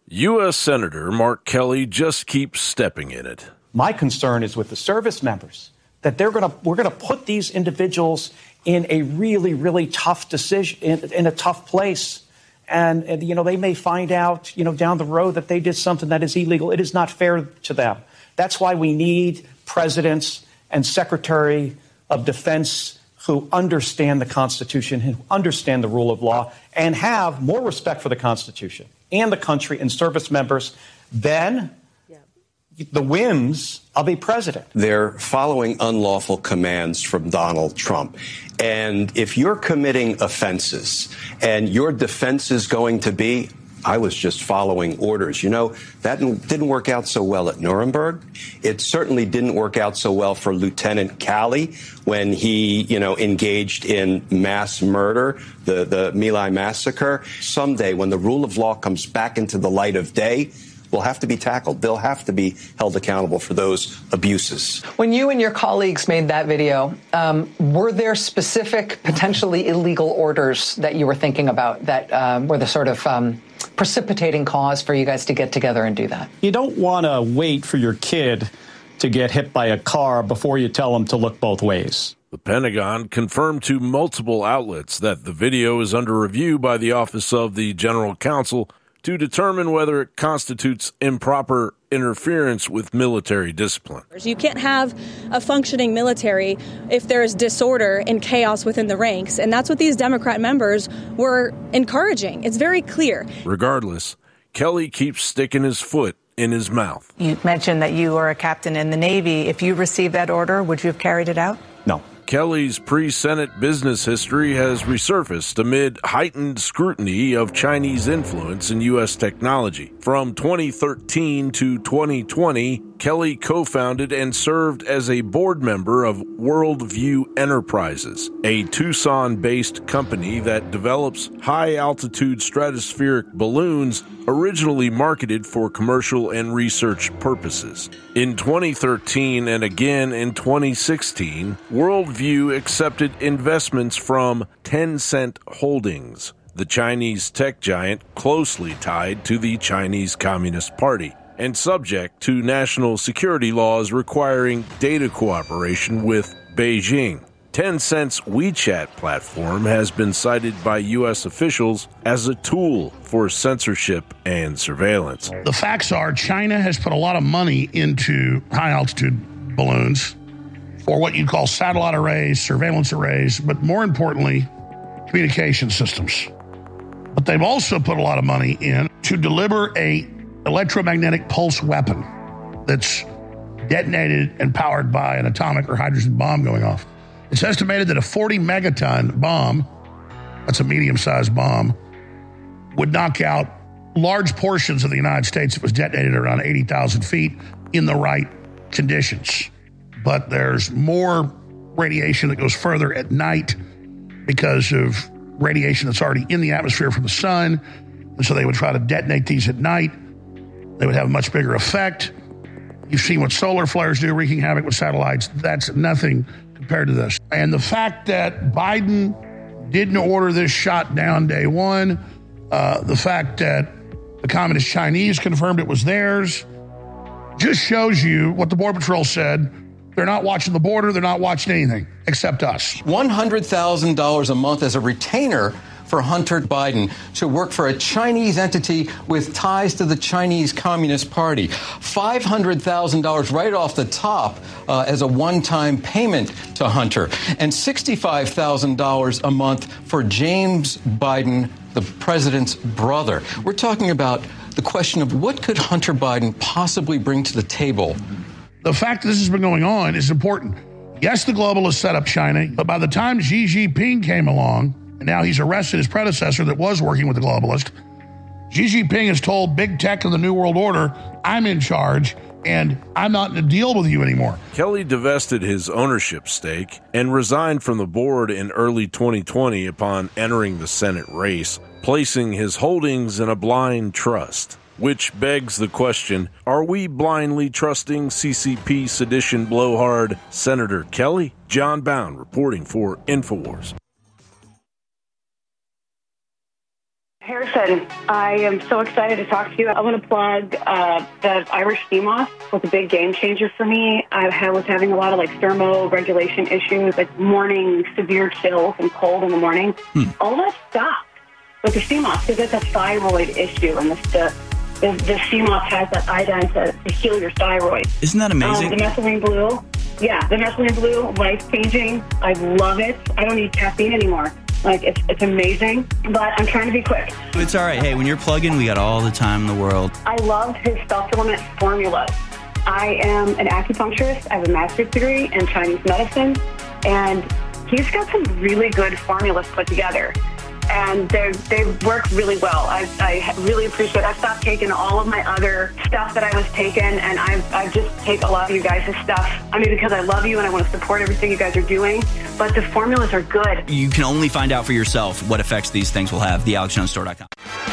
U.S. Senator Mark Kelly just keeps stepping in it. My concern is with the service members, that we're going to put these individuals in a really, really tough decision, in a tough place. And, they may find out, down the road that they did something that is illegal. It is not fair to them. That's why we need presidents and Secretary of Defense who understand the Constitution, who understand the rule of law, and have more respect for the Constitution and the country and service members than the whims of a president. They're following unlawful commands from Donald Trump. And if you're committing offenses and your defense is going to be, I was just following orders. That didn't work out so well at Nuremberg. It certainly didn't work out so well for Lieutenant Calley when he, engaged in mass murder, the My Lai massacre. Someday, when the rule of law comes back into the light of day, will have to be tackled. They'll have to be held accountable for those abuses. When you and your colleagues made that video, were there specific, potentially illegal orders that you were thinking about that were the sort of precipitating cause for you guys to get together and do that? You don't want to wait for your kid to get hit by a car before you tell them to look both ways. The Pentagon confirmed to multiple outlets that the video is under review by the Office of the General Counsel to determine whether it constitutes improper interference with military discipline. You can't have a functioning military if there is disorder and chaos within the ranks, and that's what these Democrat members were encouraging. It's very clear. Regardless, Kelly keeps sticking his foot in his mouth. You mentioned that you were a captain in the Navy. If you received that order, would you have carried it out? No. Kelly's pre-Senate business history has resurfaced amid heightened scrutiny of Chinese influence in U.S. technology. From 2013 to 2020, Kelly co-founded and served as a board member of Worldview Enterprises, a Tucson-based company that develops high-altitude stratospheric balloons originally marketed for commercial and research purposes. In 2013 and again in 2016, Worldview accepted investments from Tencent Holdings, the Chinese tech giant closely tied to the Chinese Communist Party and subject to national security laws requiring data cooperation with Beijing. Tencent's WeChat platform has been cited by U.S. officials as a tool for censorship and surveillance. The facts are China has put a lot of money into high-altitude balloons for what you'd call satellite arrays, surveillance arrays, but more importantly, communication systems. But they've also put a lot of money in to deliver a electromagnetic pulse weapon that's detonated and powered by an atomic or hydrogen bomb going off. It's estimated that a 40 megaton bomb, that's a medium-sized bomb, would knock out large portions of the United States if it was detonated around 80,000 feet in the right conditions. But there's more radiation that goes further at night because of radiation that's already in the atmosphere from the sun. And so they would try to detonate these at night. They would have a much bigger effect. You've seen what solar flares do, wreaking havoc with satellites. That's nothing compared to this. And the fact that Biden didn't order this shot down day one, the fact that the Communist Chinese confirmed it was theirs, just shows you what the Border Patrol said. They're not watching the border. They're not watching anything except us. $100,000 a month as a retainer for Hunter Biden to work for a Chinese entity with ties to the Chinese Communist Party. $500,000 right off the top as a one-time payment to Hunter. And $65,000 a month for James Biden, the president's brother. We're talking about the question of what could Hunter Biden possibly bring to the table. The fact that this has been going on is important. Yes, the globalists set up China, but by the time Xi Jinping came along, and now he's arrested his predecessor that was working with the globalist, Xi Jinping has told big tech and the New World Order, I'm in charge, and I'm not in a deal with you anymore. Kelly divested his ownership stake and resigned from the board in early 2020 upon entering the Senate race, placing his holdings in a blind trust. Which begs the question, are we blindly trusting CCP sedition blowhard Senator Kelly? John Bound reporting for InfoWars. Harrison, I am so excited to talk to you. I want to plug the Irish sea moss was a big game changer for me. I was having a lot of thermo-regulation issues, morning severe chills and cold in the morning. All that stopped with the sea moss because it's a thyroid issue, and the sea moss has that iodine to heal your thyroid. Isn't that amazing? The methylene blue, the methylene blue, life-changing. I love it. I don't need caffeine anymore. It's amazing, but I'm trying to be quick. It's all right. Hey, when you're plugging, we got all the time in the world. I love his supplement formulas. I am an acupuncturist. I have a master's degree in Chinese medicine, and he's got some really good formulas put together, and they work really well. I really appreciate it. I've stopped taking all of my other stuff that I was taking, and I just take a lot of you guys' stuff. Because I love you and I want to support everything you guys are doing, but the formulas are good. You can only find out for yourself what effects these things will have. TheAlexJonesStore.com.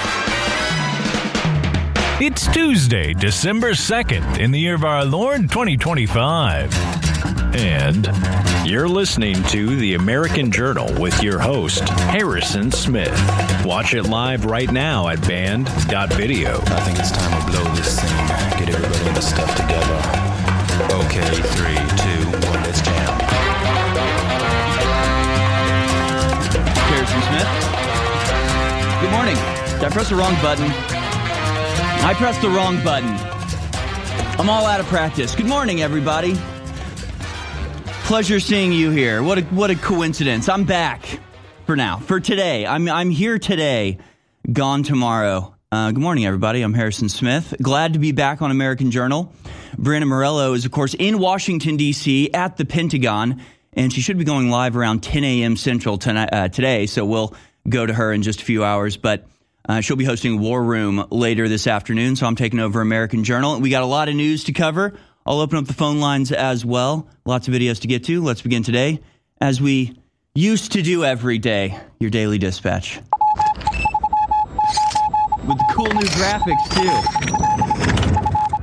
It's Tuesday, December 2nd, in the year of our Lord 2025. And you're listening to The American Journal with your host, Harrison Smith. Watch it live right now at band.video. I think it's time to blow this thing. Get everybody in the stuff together. Okay, 3, 2, 1, let's jam. Harrison Smith. Good morning. Did I press the wrong button? I pressed the wrong button. I'm all out of practice. Good morning, everybody. Pleasure seeing you here. What a coincidence. I'm back for now. For today. I'm here today, gone tomorrow. Good morning, everybody. I'm Harrison Smith. Glad to be back on American Journal. Brianna Morello is, of course, in Washington, D.C. at the Pentagon, and she should be going live around 10 a.m. Central today, so we'll go to her in just a few hours. But she'll be hosting War Room later this afternoon, so I'm taking over American Journal. We got a lot of news to cover. I'll open up the phone lines as well. Lots of videos to get to. Let's begin today, as we used to do every day, your Daily Dispatch. With the cool new graphics, too.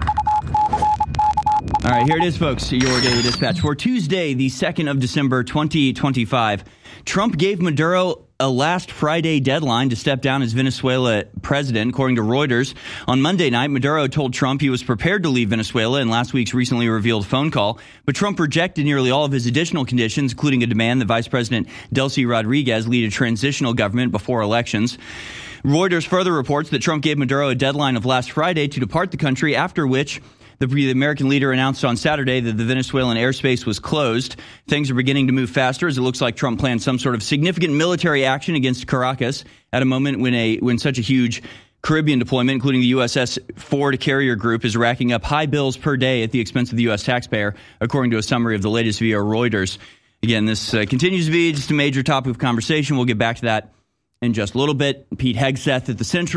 All right, here it is, folks, your Daily Dispatch. For Tuesday, the 2nd of December, 2025, Trump gave Maduro a last Friday deadline to step down as Venezuela president, according to Reuters. On Monday night, Maduro told Trump he was prepared to leave Venezuela in last week's recently revealed phone call, but Trump rejected nearly all of his additional conditions, including a demand that Vice President Delcy Rodriguez lead a transitional government before elections. Reuters further reports that Trump gave Maduro a deadline of last Friday to depart the country, after which the American leader announced on Saturday that the Venezuelan airspace was closed. Things are beginning to move faster, as it looks like Trump plans some sort of significant military action against Caracas at a moment when such a huge Caribbean deployment, including the USS Ford carrier group, is racking up high bills per day at the expense of the U.S. taxpayer, according to a summary of the latest via Reuters. Again, this continues to be just a major topic of conversation. We'll get back to that in just a little bit. Pete Hegseth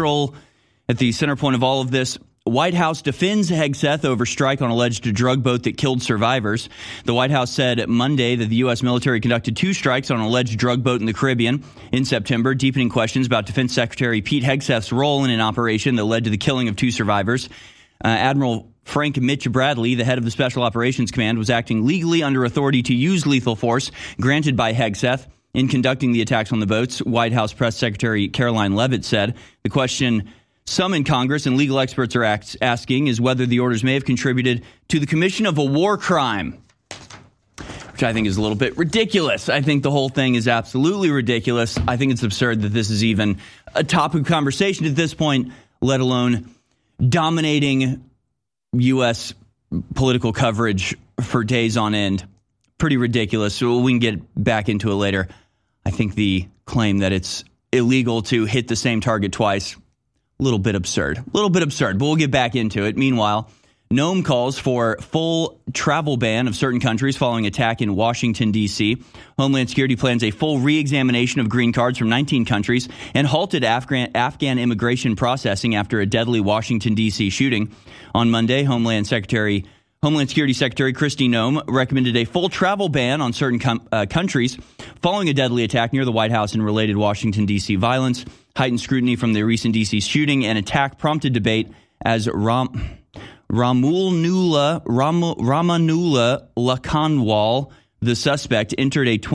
at the center point of all of this. White House defends Hegseth over strike on alleged drug boat that killed survivors. The White House said Monday that the U.S. military conducted 2 strikes on an alleged drug boat in the Caribbean in September, deepening questions about Defense Secretary Pete Hegseth's role in an operation that led to the killing of 2 survivors. Admiral Frank Mitch Bradley, the head of the Special Operations Command, was acting legally under authority to use lethal force granted by Hegseth in conducting the attacks on the boats. White House Press Secretary Caroline Leavitt said the question some in Congress and legal experts are asking is whether the orders may have contributed to the commission of a war crime, which I think is a little bit ridiculous. I think the whole thing is absolutely ridiculous. I think it's absurd that this is even a topic of conversation at this point, let alone dominating U.S. political coverage for days on end. Pretty ridiculous. So we can get back into it later. I think the claim that it's illegal to hit the same target twice, a little bit absurd, but we'll get back into it. Meanwhile, Nome calls for full travel ban of certain countries following attack in Washington, D.C. Homeland Security plans a full re-examination of green cards from 19 countries and halted Afghan immigration processing after a deadly Washington, D.C. shooting. On Monday, Homeland Security Secretary Kristi Noem recommended a full travel ban on certain countries following a deadly attack near the White House and related Washington, D.C. violence. Heightened scrutiny from the recent D.C. shooting and attack prompted debate as Ramanullah Lakanwal, The suspect entered in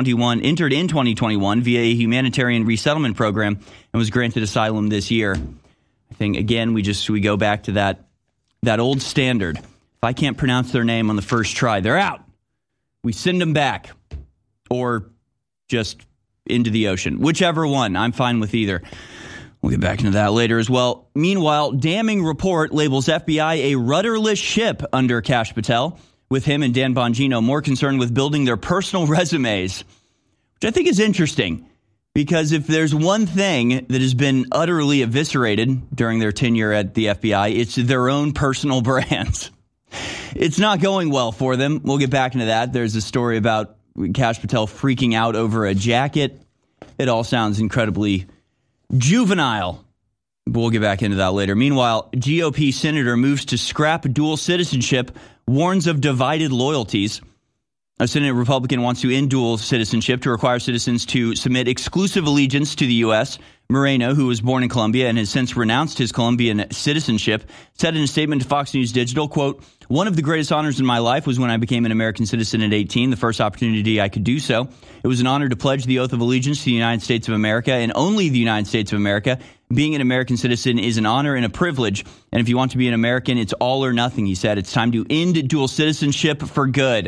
2021 via a humanitarian resettlement program and was granted asylum this year. I think, again, we go back to that old standard. If I can't pronounce their name on the first try, they're out. We send them back or just into the ocean. Whichever one. I'm fine with either. We'll get back into that later as well. Meanwhile, damning report labels FBI a rudderless ship under Kash Patel, with him and Dan Bongino more concerned with building their personal resumes, which I think is interesting, because if there's one thing that has been utterly eviscerated during their tenure at the FBI, it's their own personal brands. It's not going well for them. We'll get back into that. There's a story about Kash Patel freaking out over a jacket. It all sounds incredibly juvenile. We'll get back into that later. Meanwhile, GOP senator moves to scrap dual citizenship, warns of divided loyalties. A Senate Republican wants to end dual citizenship to require citizens to submit exclusive allegiance to the U.S. Moreno, who was born in Colombia and has since renounced his Colombian citizenship, said in a statement to Fox News Digital, quote, "One of the greatest honors in my life was when I became an American citizen at 18, the first opportunity I could do so. It was an honor to pledge the oath of allegiance to the United States of America and only the United States of America. Being an American citizen is an honor and a privilege. And if you want to be an American, it's all or nothing," he said. "It's time to end dual citizenship for good."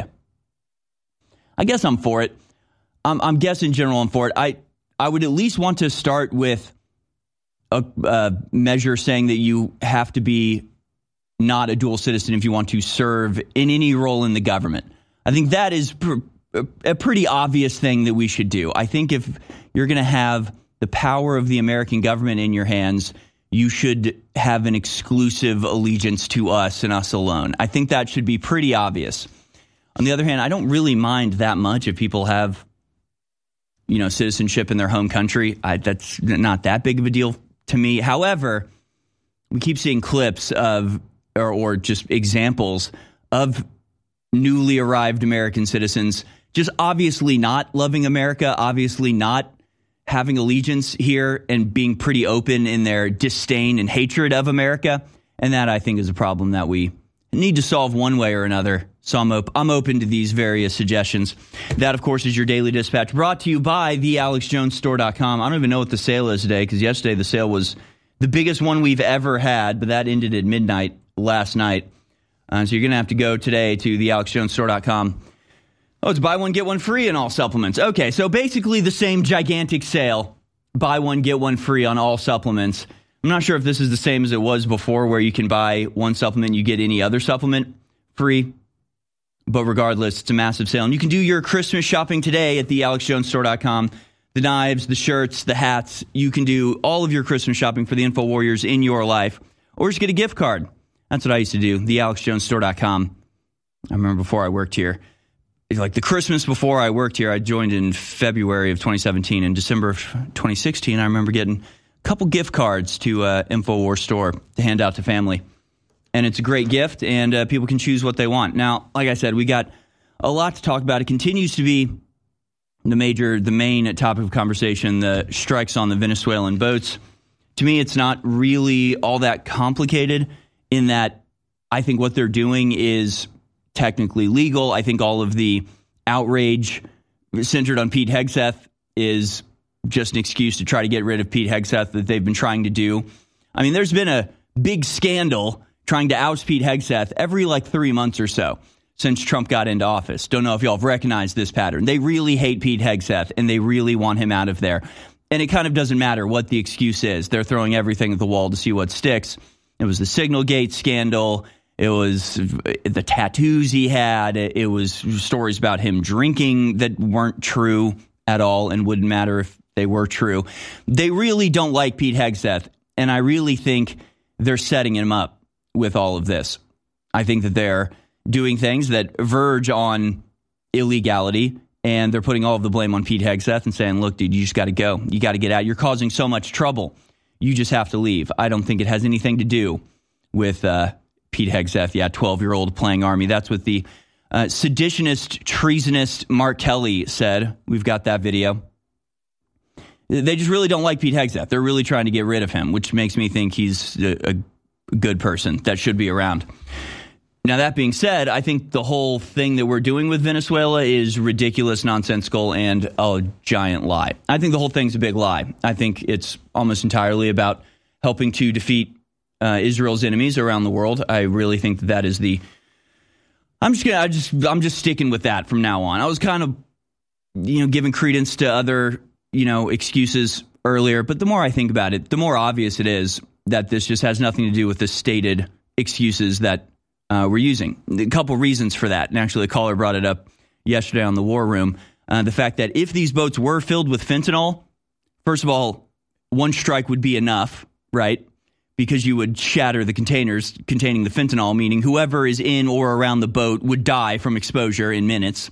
I guess I'm for it. I'm guessing in general I'm for it. I would at least want to start with a measure saying that you have to be not a dual citizen if you want to serve in any role in the government. I think that is a pretty obvious thing that we should do. I think if you're going to have the power of the American government in your hands, you should have an exclusive allegiance to us and us alone. I think that should be pretty obvious. On the other hand, I don't really mind that much if people have, citizenship in their home country. That's not that big of a deal to me. However, we keep seeing clips of or just examples of newly arrived American citizens just obviously not loving America, obviously not having allegiance here, and being pretty open in their disdain and hatred of America. And that, I think, is a problem that we need to solve one way or another. So I'm open to these various suggestions. That, of course, is your Daily Dispatch, brought to you by thealexjonesstore.com. I don't even know what the sale is today, because yesterday the sale was the biggest one we've ever had, but that ended at midnight last night. So you're going to have to go today to thealexjonesstore.com. Oh, it's buy one, get one free in all supplements. Okay, so basically the same gigantic sale. Buy one, get one free on all supplements. I'm not sure if this is the same as it was before, where you can buy one supplement, you get any other supplement free. But regardless, it's a massive sale. And you can do your Christmas shopping today at thealexjonesstore.com. The knives, the shirts, the hats. You can do all of your Christmas shopping for the Info Warriors in your life. Or just get a gift card. That's what I used to do, thealexjonesstore.com. I remember before I worked here, like the Christmas before I worked here, I joined in February of 2017. In December of 2016, I remember getting a couple gift cards to InfoWars store to hand out to family. And it's a great gift, and people can choose what they want. Now, like I said, we got a lot to talk about. It continues to be the main topic of conversation, the strikes on the Venezuelan boats. To me, it's not really all that complicated, in that I think what they're doing is technically legal. I think all of the outrage centered on Pete Hegseth is just an excuse to try to get rid of Pete Hegseth that they've been trying to do. I mean, there's been a big scandal trying to oust Pete Hegseth every 3 months or so since Trump got into office. Don't know if y'all have recognized this pattern. They really hate Pete Hegseth, and they really want him out of there. And it kind of doesn't matter what the excuse is. They're throwing everything at the wall to see what sticks. It was the Signalgate scandal. It was the tattoos he had. It was stories about him drinking that weren't true at all and wouldn't matter if they were true. They really don't like Pete Hegseth, and I really think they're setting him up with all of this. I think that they're doing things that verge on illegality, and they're putting all of the blame on Pete Hegseth and saying, look, dude, you just got to go. You got to get out. You're causing so much trouble. You just have to leave. I don't think it has anything to do with Pete Hegseth, 12-year-old playing Army. That's what the seditionist, treasonist Mark Kelly said. We've got that video. They just really don't like Pete Hegseth. They're really trying to get rid of him, which makes me think he's a good person that should be around. Now, that being said, I think the whole thing that we're doing with Venezuela is ridiculous, nonsensical, and a giant lie. I think the whole thing's a big lie. I think it's almost entirely about helping to defeat Israel's enemies around the world. I really think that is the... I'm just sticking with that from now on. I was kind of, giving credence to other, excuses earlier, but the more I think about it, the more obvious it is that this just has nothing to do with the stated excuses that we're using. A couple reasons for that, and actually a caller brought it up yesterday on the War Room. The fact that if these boats were filled with fentanyl, first of all, one strike would be enough, right? Because you would shatter the containers containing the fentanyl, meaning whoever is in or around the boat would die from exposure in minutes.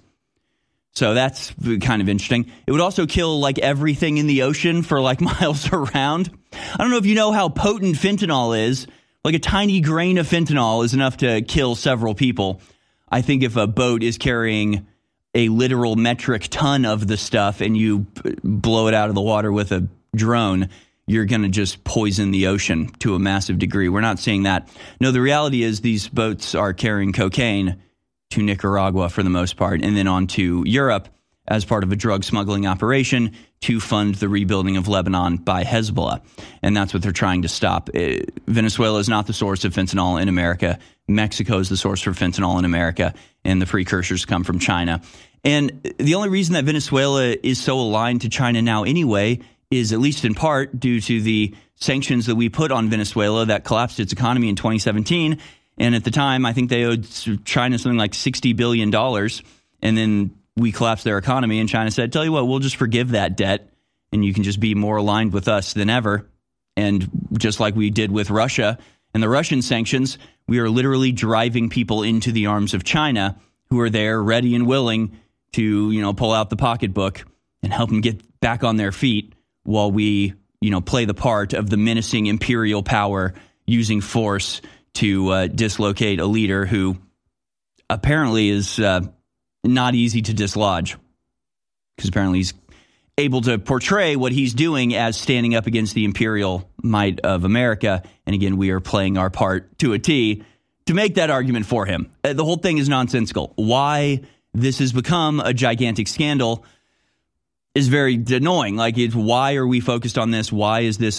So that's kind of interesting. It would also kill like everything in the ocean for like miles around. I don't know if you know how potent fentanyl is. Like a tiny grain of fentanyl is enough to kill several people. I think if a boat is carrying a literal metric ton of the stuff and you blow it out of the water with a drone, you're going to just poison the ocean to a massive degree. We're not seeing that. No, the reality is these boats are carrying cocaine to Nicaragua for the most part, and then on to Europe as part of a drug smuggling operation to fund the rebuilding of Lebanon by Hezbollah. And that's what they're trying to stop. Venezuela is not the source of fentanyl in America. Mexico is the source for fentanyl in America, and the precursors come from China. And the only reason that Venezuela is so aligned to China now anyway is at least in part due to the sanctions that we put on Venezuela that collapsed its economy in 2017. And at the time, I think they owed China something like $60 billion. And then we collapsed their economy, and China said, tell you what, we'll just forgive that debt, and you can just be more aligned with us than ever. And just like we did with Russia and the Russian sanctions, we are literally driving people into the arms of China who are there ready and willing to, pull out the pocketbook and help them get back on their feet while we, play the part of the menacing imperial power using force to dislocate a leader who apparently is not easy to dislodge, because apparently he's able to portray what he's doing as standing up against the imperial might of America. And again, we are playing our part to a T to make that argument for him. The whole thing is nonsensical. Why this has become a gigantic scandal is very annoying. Like, why are we focused on this? Why is this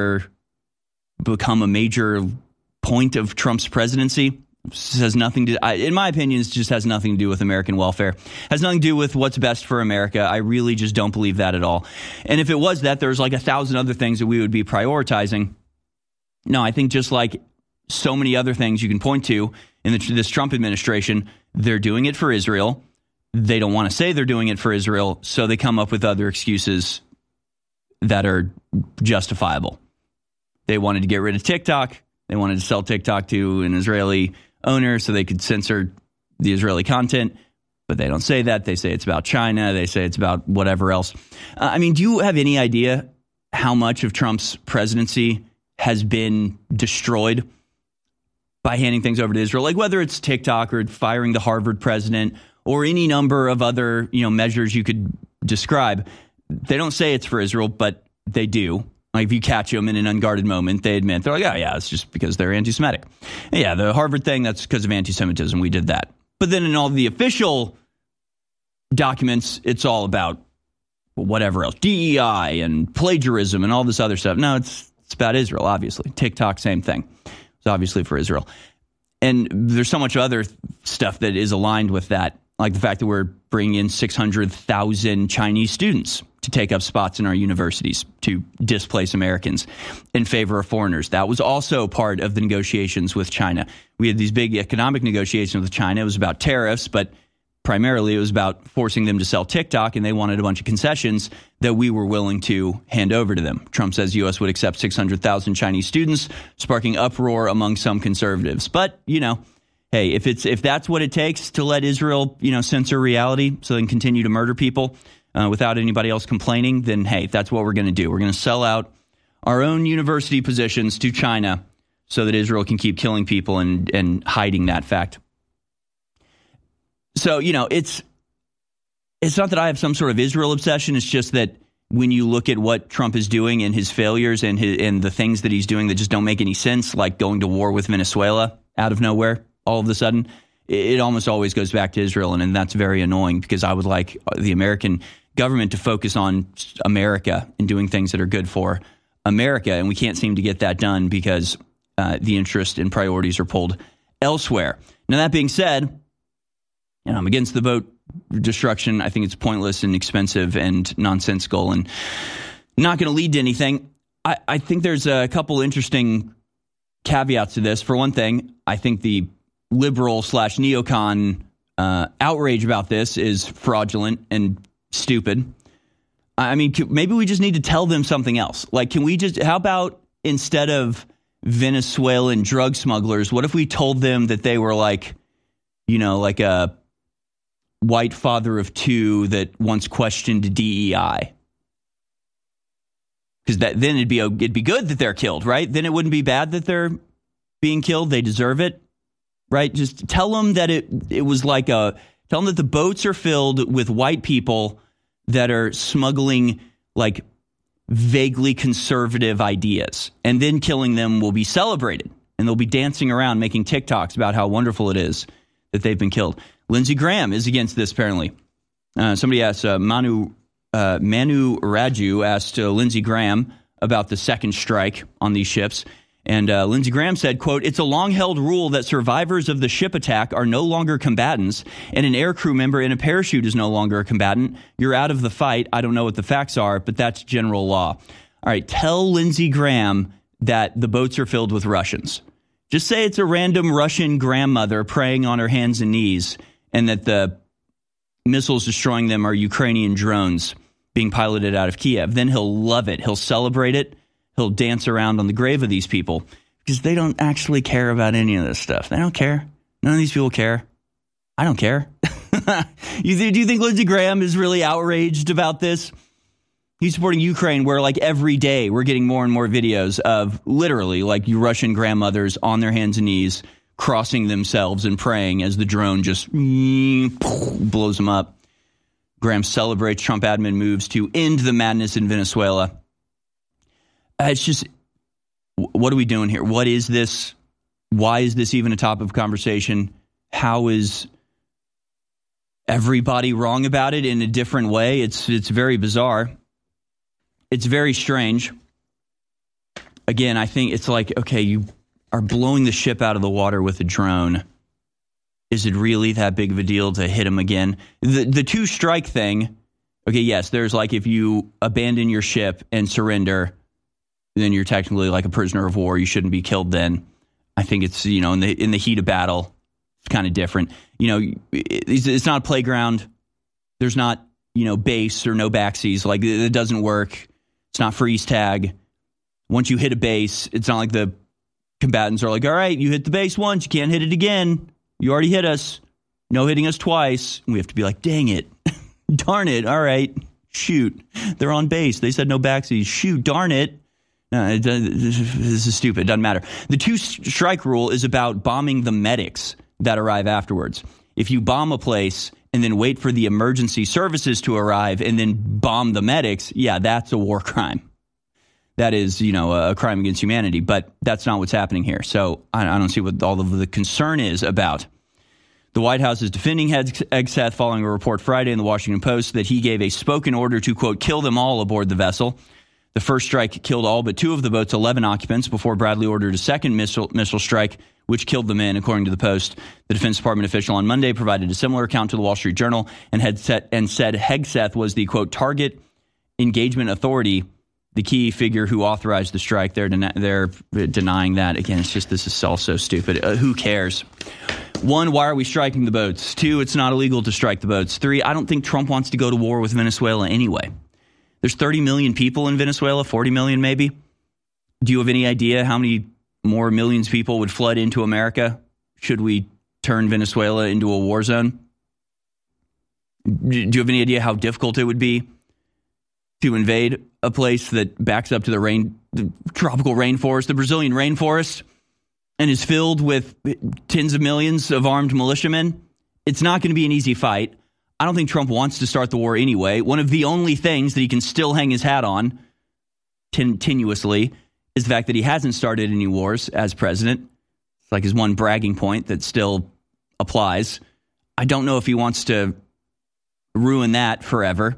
become a major point of Trump's presidency? This has nothing to, in my opinion, it just has nothing to do with American welfare. Has nothing to do with what's best for America. I really just don't believe that at all. And if it was that, there's like 1,000 other things that we would be prioritizing. No, I think just like so many other things you can point to in this Trump administration, they're doing it for Israel. They don't want to say they're doing it for Israel, so they come up with other excuses that are justifiable. They wanted to get rid of TikTok. They wanted to sell TikTok to an Israeli owner so they could censor the Israeli content, but they don't say that. They say it's about China. They say it's about whatever else. Do you have any idea how much of Trump's presidency has been destroyed by handing things over to Israel? Like whether it's TikTok or firing the Harvard president or any number of other, measures you could describe. They don't say it's for Israel, but they do. Like if you catch them in an unguarded moment, they admit, they're like, oh yeah, it's just because they're anti-Semitic. And yeah, the Harvard thing, that's because of anti-Semitism. We did that. But then in all the official documents, it's all about whatever else, DEI and plagiarism and all this other stuff. No, it's about Israel, obviously. TikTok, same thing. It's obviously for Israel. And there's so much other stuff that is aligned with that, like the fact that we're bringing in 600,000 Chinese students to take up spots in our universities to displace Americans in favor of foreigners. That was also part of the negotiations with China. We had these big economic negotiations with China. It was about tariffs, but primarily it was about forcing them to sell TikTok, and they wanted a bunch of concessions that we were willing to hand over to them. Trump says the U.S. would accept 600,000 Chinese students, sparking uproar among some conservatives. But, hey, if that's what it takes to let Israel, censor reality so they can continue to murder people without anybody else complaining, then, hey, that's what we're going to do. We're going to sell out our own university positions to China so that Israel can keep killing people and hiding that fact. So, it's not that I have some sort of Israel obsession. It's just that when you look at what Trump is doing and his failures and the things that he's doing that just don't make any sense, like going to war with Venezuela out of nowhere, all of a sudden, it almost always goes back to Israel, and that's very annoying because I would like the American government to focus on America and doing things that are good for America, and we can't seem to get that done because the interest and priorities are pulled elsewhere. Now, that being said, I'm against the boat destruction. I think it's pointless and expensive and nonsensical and not going to lead to anything. I think there's a couple interesting caveats to this. For one thing, I think the liberal/neocon outrage about this is fraudulent and stupid. I mean, maybe we just need to tell them something else. Like, how about instead of Venezuelan drug smugglers, what if we told them that they were like a white father of two that once questioned DEI? Because then it'd be good that they're killed, right? Then it wouldn't be bad that they're being killed. They deserve it, right? Just tell them that it was like tell them that the boats are filled with white people that are smuggling like vaguely conservative ideas, and then killing them will be celebrated, and they'll be dancing around making TikToks about how wonderful it is that they've been killed. Lindsey Graham is against this, apparently. Somebody asked Manu Raju asked Lindsey Graham about the second strike on these ships. And Lindsey Graham said, quote, "It's a long-held rule that survivors of the ship attack are no longer combatants, and an aircrew member in a parachute is no longer a combatant. You're out of the fight. I don't know what the facts are, but that's general law." All right, tell Lindsey Graham that the boats are filled with Russians. Just say it's a random Russian grandmother praying on her hands and knees, and that the missiles destroying them are Ukrainian drones being piloted out of Kiev. Then he'll love it. He'll celebrate it. He'll dance around on the grave of these people because they don't actually care about any of this stuff. They don't care. None of these people care. I don't care. Do you think Lindsey Graham is really outraged about this? He's supporting Ukraine, where like every day we're getting more and more videos of literally like Russian grandmothers on their hands and knees crossing themselves and praying as the drone just blows them up. Graham celebrates Trump admin moves to end the madness in Venezuela. It's just, what are we doing here? What is this? Why is this even a topic of conversation? How is everybody wrong about it in a different way? It's very bizarre. It's very strange. Again, I think it's like, okay, you are blowing the ship out of the water with a drone. Is it really that big of a deal to hit him again? The two strike thing, okay, yes, there's like if you abandon your ship and surrender, then you're technically like a prisoner of war. You shouldn't be killed then. I think it's, in the heat of battle, it's kind of different. It's not a playground. There's not, base or no backsies. Like, it doesn't work. It's not freeze tag. Once you hit a base, it's not like the combatants are like, all right, you hit the base once, you can't hit it again. You already hit us. No hitting us twice. And we have to be like, dang it. Darn it. All right. Shoot. They're on base. They said no backsies. Shoot. Darn it. No, this is stupid. It doesn't matter. The two-strike rule is about bombing the medics that arrive afterwards. If you bomb a place and then wait for the emergency services to arrive and then bomb the medics, yeah, that's a war crime. That is, a crime against humanity. But that's not what's happening here. So I don't see what all of the concern is about. The White House is defending Hegseth following a report Friday in the Washington Post that he gave a spoken order to, quote, kill them all aboard the vessel. The first strike killed all but two of the boat's 11 occupants before Bradley ordered a second missile strike, which killed the men, according to the Post. The Defense Department official on Monday provided a similar account to the Wall Street Journal and said Hegseth was the, quote, target engagement authority, the key figure who authorized the strike. They're denying that. Again, this is all so stupid. Who cares? 1, why are we striking the boats? 2, it's not illegal to strike the boats. 3, I don't think Trump wants to go to war with Venezuela anyway. There's 30 million people in Venezuela, 40 million maybe. Do you have any idea how many more millions of people would flood into America should we turn Venezuela into a war zone? Do you have any idea how difficult it would be to invade a place that backs up to the tropical rainforest, the Brazilian rainforest, and is filled with tens of millions of armed militiamen? It's not going to be an easy fight. I don't think Trump wants to start the war anyway. One of the only things that he can still hang his hat on continuously is the fact that he hasn't started any wars as president. It's like his one bragging point that still applies. I don't know if he wants to ruin that forever.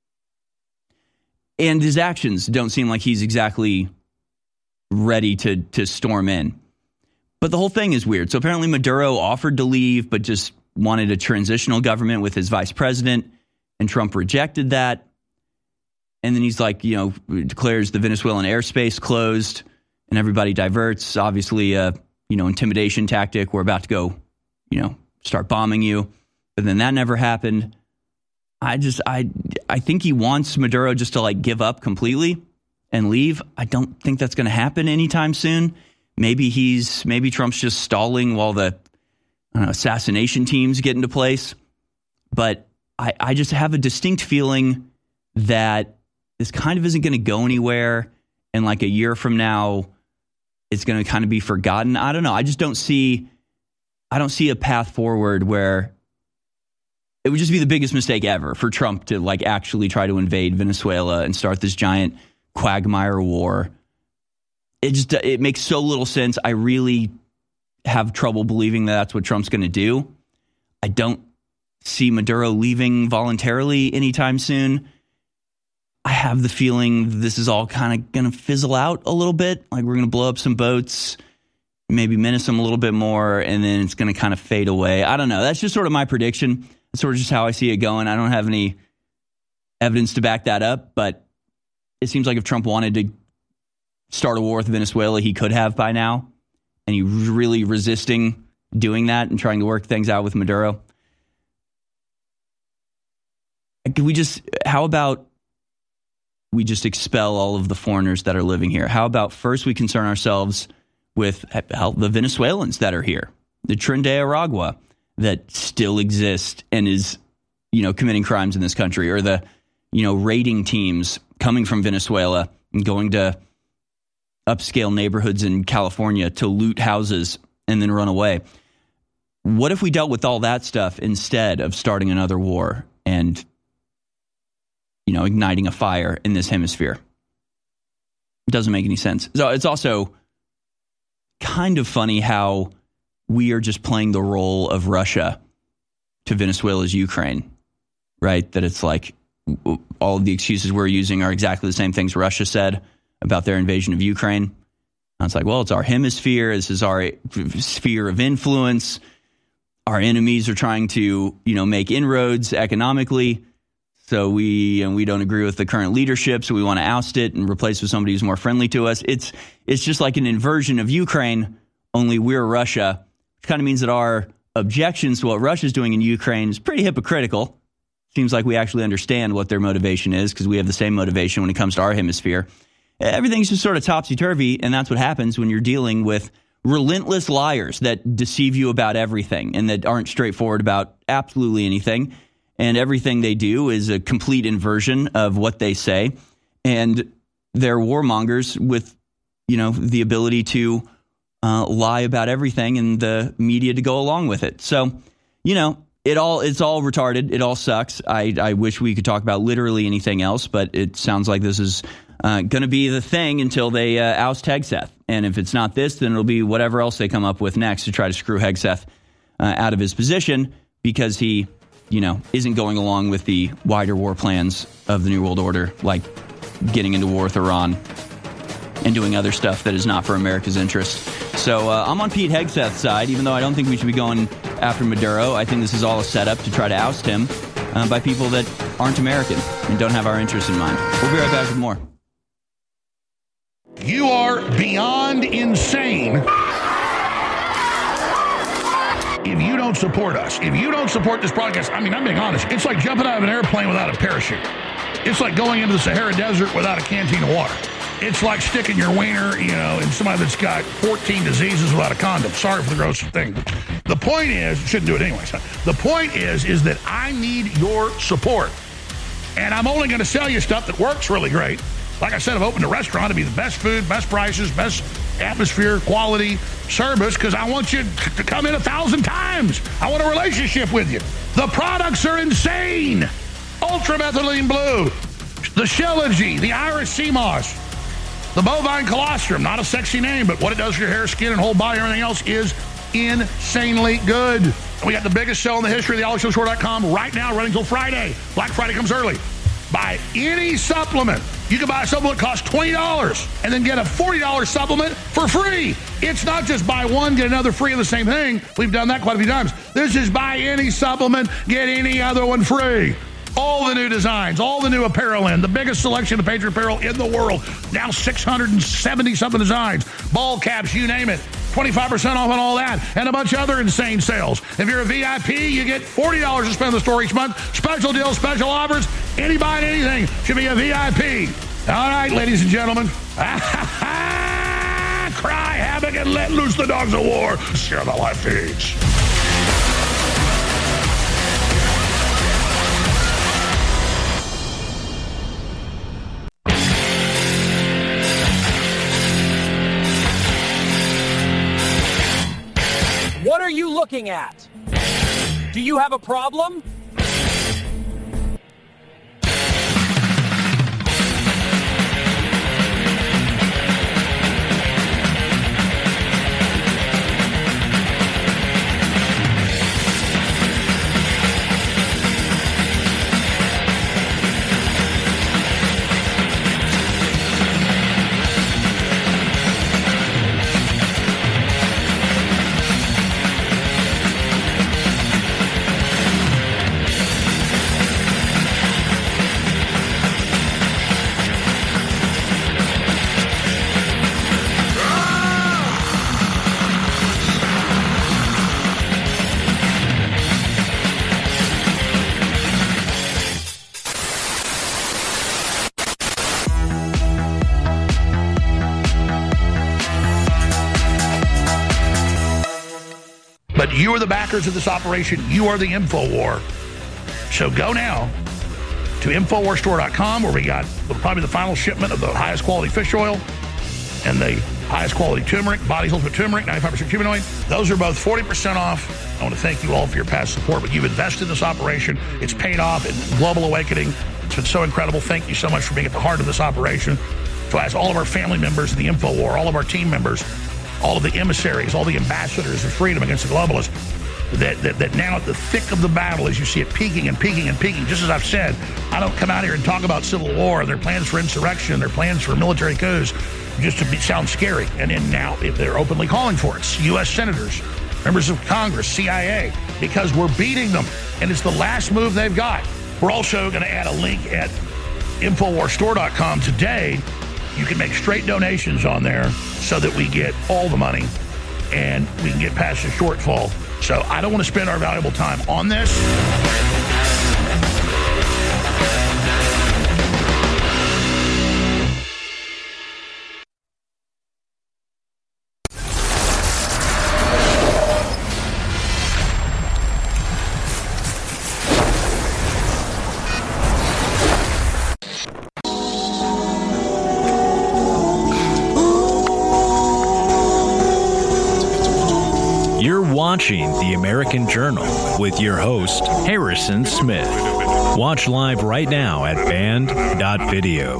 And his actions don't seem like he's exactly ready to storm in. But the whole thing is weird. So apparently Maduro offered to leave, but just wanted a transitional government with his vice president, and Trump rejected that. And then he's like, declares the Venezuelan airspace closed and everybody diverts. Obviously, intimidation tactic. We're about to go, start bombing you. But then that never happened. I think he wants Maduro just to like give up completely and leave. I don't think that's going to happen anytime soon. Maybe Trump's just stalling while the assassination teams get into place. But I just have a distinct feeling that this kind of isn't going to go anywhere. And like a year from now, it's going to kind of be forgotten. I don't know. I don't see a path forward where it would just be the biggest mistake ever for Trump to like actually try to invade Venezuela and start this giant quagmire war. It makes so little sense. I really have trouble believing that that's what Trump's going to do. I don't see Maduro leaving voluntarily anytime soon. I have the feeling this is all kind of going to fizzle out a little bit. Like we're going to blow up some boats, maybe menace them a little bit more, and then it's going to kind of fade away. I don't know. That's just sort of my prediction. That's sort of just how I see it going. I don't have any evidence to back that up, but it seems like if Trump wanted to start a war with Venezuela, he could have by now. And he's really resisting doing that and trying to work things out with Maduro. How about we just expel all of the foreigners that are living here? How about first we concern ourselves with the Venezuelans that are here, the Tren de Aragua that still exist and is, committing crimes in this country, or the, raiding teams coming from Venezuela and going to upscale neighborhoods in California to loot houses and then run away. What if we dealt with all that stuff instead of starting another war and, igniting a fire in this hemisphere? It doesn't make any sense. So it's also kind of funny how we are just playing the role of Russia to Venezuela's Ukraine, right? That it's like all of the excuses we're using are exactly the same things Russia said about their invasion of Ukraine. And it's like, well, it's our hemisphere. This is our sphere of influence. Our enemies are trying to, make inroads economically. So we don't agree with the current leadership, so we want to oust it and replace with somebody who's more friendly to us. It's just like an inversion of Ukraine, only we're Russia, which kind of means that our objections to what Russia's doing in Ukraine is pretty hypocritical. Seems like we actually understand what their motivation is because we have the same motivation when it comes to our hemisphere. Everything's just sort of topsy-turvy, and that's what happens when you're dealing with relentless liars that deceive you about everything and that aren't straightforward about absolutely anything. And everything they do is a complete inversion of what they say. And they're warmongers with, the ability to lie about everything and the media to go along with it. So, it's all retarded. It all sucks. I wish we could talk about literally anything else, but it sounds like this is going to be the thing until they oust Hegseth. And if it's not this, then it'll be whatever else they come up with next to try to screw Hegseth out of his position because he isn't going along with the wider war plans of the New World Order, like getting into war with Iran and doing other stuff that is not for America's interest. So I'm on Pete Hegseth's side, even though I don't think we should be going after Maduro. I think this is all a setup to try to oust him by people that aren't American and don't have our interests in mind. We'll be right back with more. You are beyond insane if you don't support us. If you don't support this broadcast, I'm being honest, it's like jumping out of an airplane without a parachute. It's like going into the Sahara Desert without a canteen of water. It's like sticking your wiener, in somebody that's got 14 diseases without a condom. Sorry for the gross thing. The point is, shouldn't do it anyways. The point is that I need your support. And I'm only going to sell you stuff that works really great. Like I said, I've opened a restaurant to be the best food, best prices, best atmosphere, quality, service, because I want you to come in 1,000 times. I want a relationship with you. The products are insane. Ultramethylene Blue, the Shell-A-G, the Irish Sea Moss, The bovine colostrum, not a sexy name, but what it does for your hair, skin, and whole body, everything else is insanely good. We got the biggest sale in the history of the AlexShowStore.com right now, running till Friday. Black Friday comes early. Buy any supplement. You can buy a supplement that costs $20 and then get a $40 supplement for free. It's not just buy one, get another free of the same thing. We've done that quite a few times. This is buy any supplement, get any other one free. All the new designs, all the new apparel in, the biggest selection of Patriot apparel in the world. Now 670-something designs, ball caps, you name it. 25% off on all that, and a bunch of other insane sales. If you're a VIP, you get $40 to spend in the store each month. Special deals, special offers. Anybody, anything should be a VIP. All right, ladies and gentlemen. Cry havoc and let loose the dogs of war. Share the live feeds. What are you looking at? Do you have a problem? You are the backers of this operation. You are the InfoWar. So go now to InfoWarsStore.com, where we got probably the final shipment of the highest quality fish oil and the highest quality turmeric, Body's Ultimate Turmeric, 95% humanoid. Those are both 40% off. I want to thank you all for your past support, but you've invested in this operation. It's paid off in Global Awakening. It's been so incredible. Thank you so much for being at the heart of this operation. So as all of our family members in the InfoWar, all of our team members, all of the emissaries, all the ambassadors of freedom against the globalists, that now at the thick of the battle, as you see it peaking and peaking and peaking, just as I've said, I don't come out here and talk about civil war, and their plans for insurrection, their plans for military coups, just to sound scary. And then now they're openly calling for it. U.S. senators, members of Congress, CIA, because we're beating them, and it's the last move they've got. We're also going to add a link at InfoWarsStore.com today. You can make straight donations on there so that we get all the money and we can get past the shortfall. So I don't want to spend our valuable time on this. Watching The American Journal with your host, Harrison Smith. Watch live right now at band.video.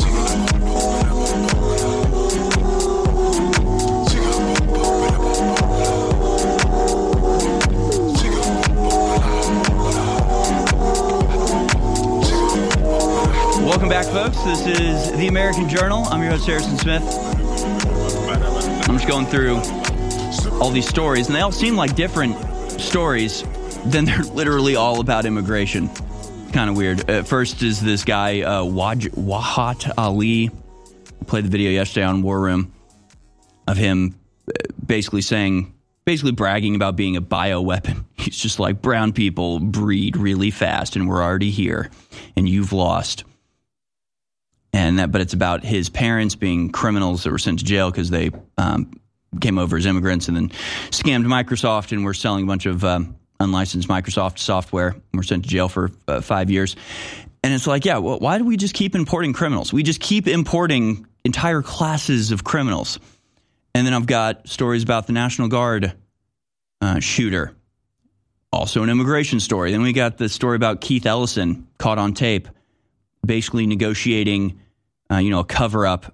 Welcome back, folks. This is The American Journal. I'm your host, Harrison Smith. I'm just going through all these stories, and they all seem like different stories, then they're literally all about immigration. Kind of weird. First is this guy, Wahat Ali. I played the video yesterday on War Room of him basically bragging about being a bioweapon. He's just like, brown people breed really fast, and we're already here, and you've lost. But it's about his parents being criminals that were sent to jail because they came over as immigrants and then scammed Microsoft and were selling a bunch of unlicensed Microsoft software and were sent to jail for 5 years. And it's like, yeah, well, why do we just keep importing criminals? We just keep importing entire classes of criminals. And then I've got stories about the National Guard shooter, also an immigration story. Then we got the story about Keith Ellison caught on tape, basically negotiating, a cover-up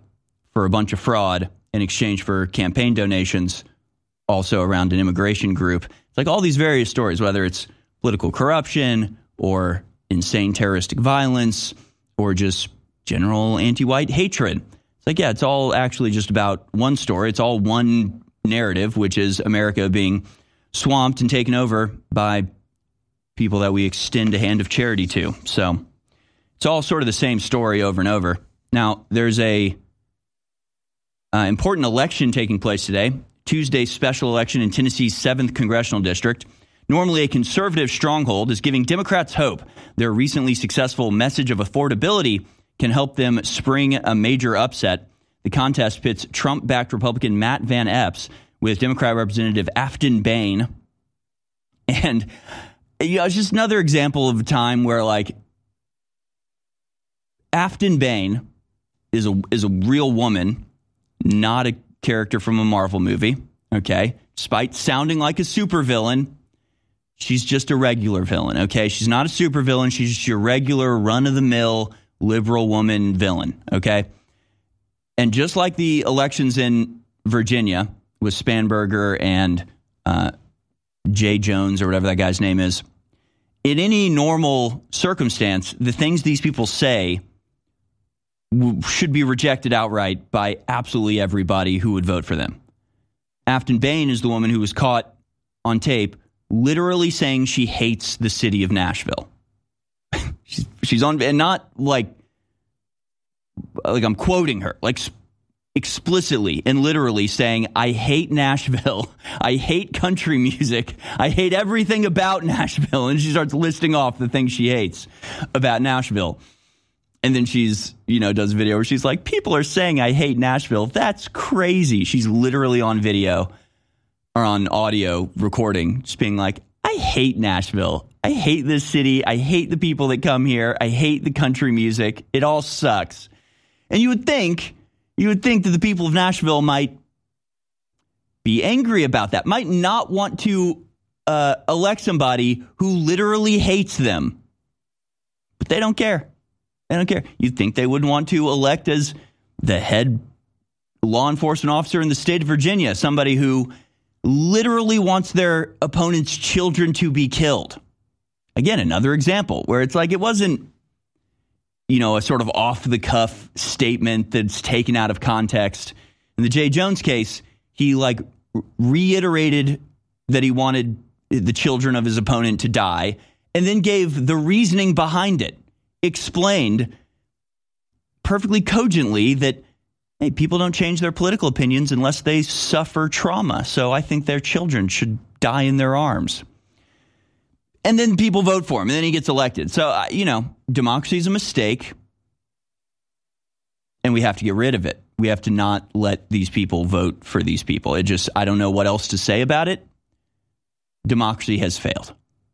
for a bunch of fraud in exchange for campaign donations, also around an immigration group. It's like all these various stories, whether it's political corruption or insane terroristic violence or just general anti-white hatred. It's like, yeah, it's all actually just about one story. It's all one narrative, which is America being swamped and taken over by people that we extend a hand of charity to. So it's all sort of the same story over and over. Now, there's a important election taking place today, Tuesday's special election in Tennessee's 7th Congressional District. Normally a conservative stronghold, is giving Democrats hope their recently successful message of affordability can help them spring a major upset. The contest pits Trump-backed Republican Matt Van Epps with Democrat Representative Afton Bain. And it's just another example of a time where, like, Afton Bain is a real woman, not a character from a Marvel movie, okay? Despite sounding like a supervillain, she's just a regular villain, okay? She's not a supervillain. She's just your regular run-of-the-mill liberal woman villain, okay? And just like the elections in Virginia with Spanberger and Jay Jones or whatever that guy's name is, in any normal circumstance, the things these people say should be rejected outright by absolutely everybody who would vote for them. Afton Bain is the woman who was caught on tape literally saying she hates the city of Nashville. she's on, and not like I'm quoting her, like explicitly and literally saying, I hate Nashville. I hate country music. I hate everything about Nashville. And she starts listing off the things she hates about Nashville. And then she's, does a video where she's like, people are saying I hate Nashville. That's crazy. She's literally on video or on audio recording, just being like, I hate Nashville. I hate this city. I hate the people that come here. I hate the country music. It all sucks. And you would think that the people of Nashville might be angry about that, might not want to elect somebody who literally hates them. But they don't care. They don't care. You'd think they wouldn't want to elect as the head law enforcement officer in the state of Virginia somebody who literally wants their opponent's children to be killed. Again, another example where it's like it wasn't, a sort of off-the-cuff statement that's taken out of context. In the Jay Jones case, he reiterated that he wanted the children of his opponent to die and then gave the reasoning behind it. Explained perfectly cogently that, hey, people don't change their political opinions unless they suffer trauma. So I think their children should die in their arms. And then people vote for him, and then he gets elected. So, democracy is a mistake, and we have to get rid of it. We have to not let these people vote for these people. I don't know what else to say about it. Democracy has failed.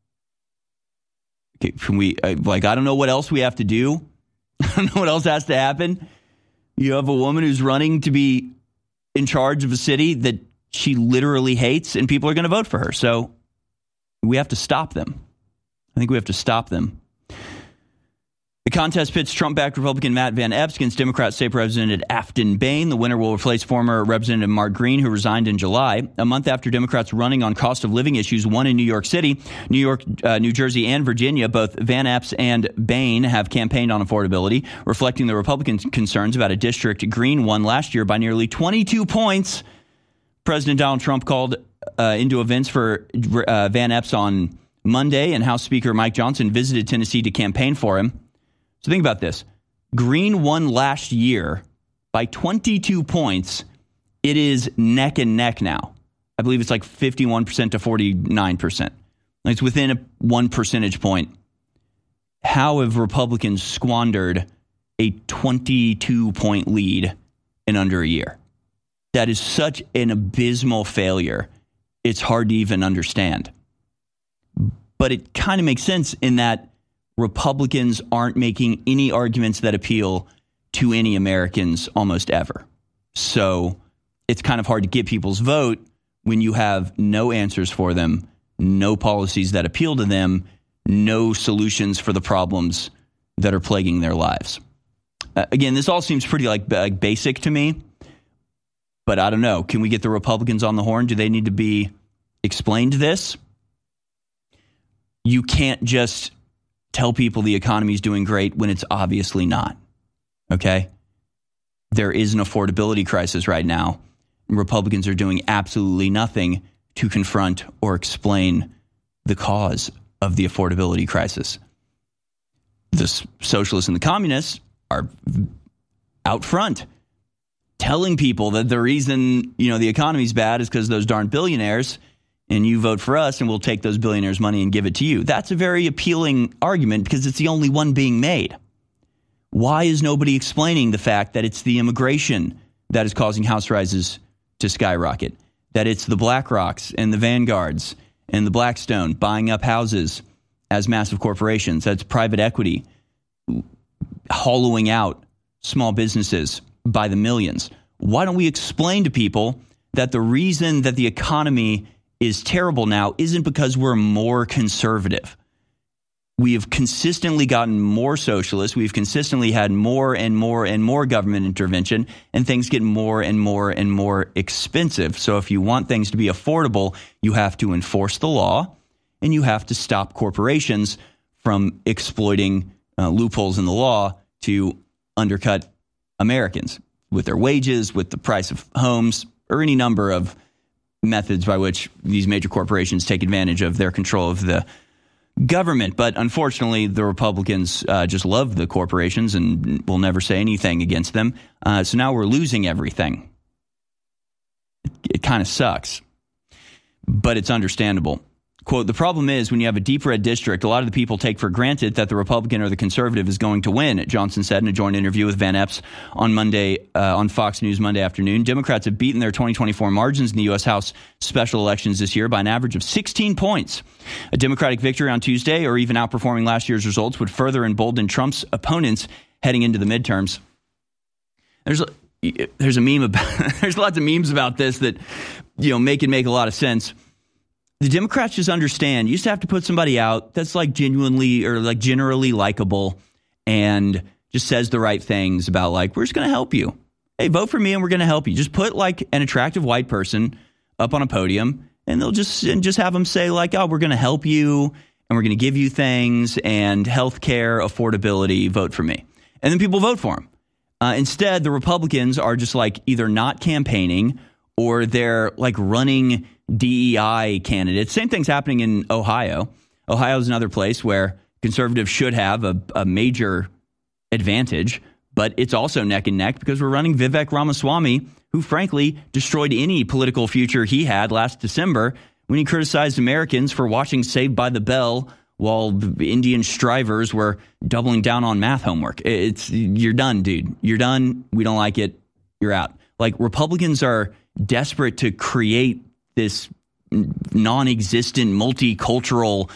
Okay, can we, I don't know what else we have to do. I don't know what else has to happen. You have a woman who's running to be in charge of a city that she literally hates, and people are going to vote for her. So we have to stop them. I think we have to stop them. The contest pits Trump-backed Republican Matt Van Epps against Democrat State Representative Afton Bain. The winner will replace former Representative Mark Green, who resigned in July. A month after Democrats running on cost of living issues won in New York City, New York, New Jersey, and Virginia, both Van Epps and Bain have campaigned on affordability, reflecting the Republicans' concerns about a district Green won last year by nearly 22 points. President Donald Trump called into events for Van Epps on Monday, and House Speaker Mike Johnson visited Tennessee to campaign for him. So think about this. Green won last year by 22 points. It is neck and neck now. I believe it's like 51% to 49%. It's within a 1 percentage point. How have Republicans squandered a 22-point lead in under a year? That is such an abysmal failure. It's hard to even understand. But it kind of makes sense in that Republicans aren't making any arguments that appeal to any Americans almost ever. So it's kind of hard to get people's vote when you have no answers for them, no policies that appeal to them, no solutions for the problems that are plaguing their lives. Again, this all seems pretty like basic to me. But I don't know. Can we get the Republicans on the horn? Do they need to be explained this? You can't just tell people the economy is doing great when it's obviously not. Okay? There is an affordability crisis right now. Republicans are doing absolutely nothing to confront or explain the cause of the affordability crisis. The socialists and the communists are out front telling people that the reason, the economy's bad is because those darn billionaires, and you vote for us and we'll take those billionaires' money and give it to you. That's a very appealing argument because it's the only one being made. Why is nobody explaining the fact that it's the immigration that is causing house prices to skyrocket? That it's the BlackRocks and the Vanguards and the Blackstone buying up houses as massive corporations. That's private equity hollowing out small businesses by the millions. Why don't we explain to people that the reason that the economy is terrible now isn't because we're more conservative? We have consistently gotten more socialist. We've consistently had more and more and more government intervention, and things get more and more and more expensive. So if you want things to be affordable, you have to enforce the law, and you have to stop corporations from exploiting loopholes in the law to undercut Americans with their wages, with the price of homes, or any number of methods by which these major corporations take advantage of their control of the government. But unfortunately, the Republicans just love the corporations and will never say anything against them. So now we're losing everything. It kind of sucks, but it's understandable. Quote, the problem is when you have a deep red district, a lot of the people take for granted that the Republican or the conservative is going to win, Johnson said in a joint interview with Van Epps on Monday on Fox News Monday afternoon. Democrats have beaten their 2024 margins in the U.S. House special elections this year by an average of 16 points. A Democratic victory on Tuesday or even outperforming last year's results would further embolden Trump's opponents heading into the midterms. There's a meme about there's lots of memes about this that make a lot of sense. The Democrats just understand you used to have to put somebody out that's genuinely or generally likable and just says the right things about we're just going to help you. Hey, vote for me and we're going to help you. Just put an attractive white person up on a podium and they'll just have them say oh, we're going to help you and we're going to give you things and health care, affordability, vote for me. And then people vote for them. Instead, the Republicans are just either not campaigning or they're running DEI candidates. Same thing's happening in Ohio. Ohio is another place where conservatives should have a major advantage, but it's also neck and neck because we're running Vivek Ramaswamy, who frankly destroyed any political future he had last December when he criticized Americans for watching Saved by the Bell while Indian strivers were doubling down on math homework. You're done, dude. You're done. We don't like it. You're out. Republicans are desperate to create this non-existent multicultural